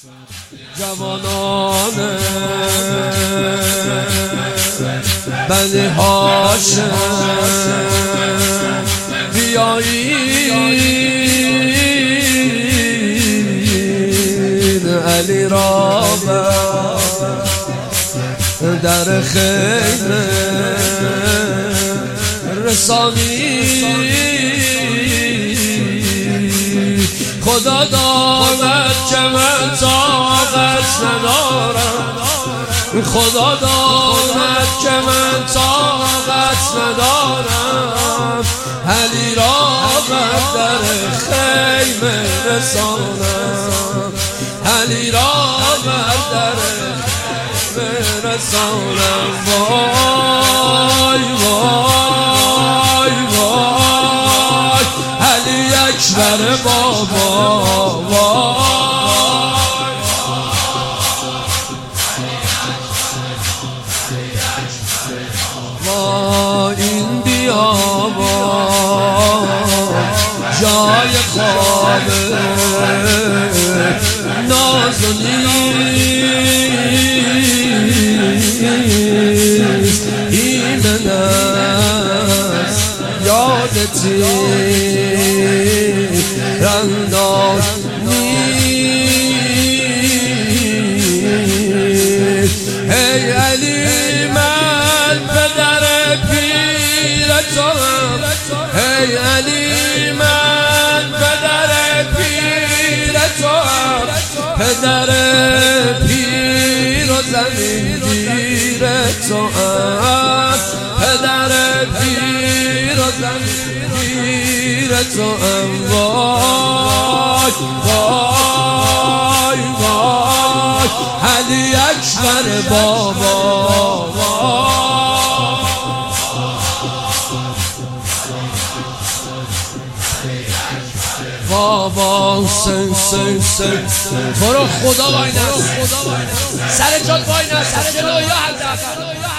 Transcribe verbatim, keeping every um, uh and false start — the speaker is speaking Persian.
جوانان بنی هاشم بیایید علی را در خیمه رسانید. خدا داند که من طاقت ندارم، خدا داند که من طاقت ندارم، علی را بر در خیمه رسانم، علی را بر در خیمه رسانم. وای وای وای علی اکبر بابا، وای وای این بیابان جای خواب نازنیست، این است یاد تیرانداز نیست. ای علی من پدر پیر توام، ای علی من پدر پیر توام، پدر پیر و زمینگیر توام، پدر پیر و زمینگیر توام. وای وای وای علی اکبر بابا، بابا سن سن سن تو رو خدا وای نه، سر جات وای نه، سر جلو یا حد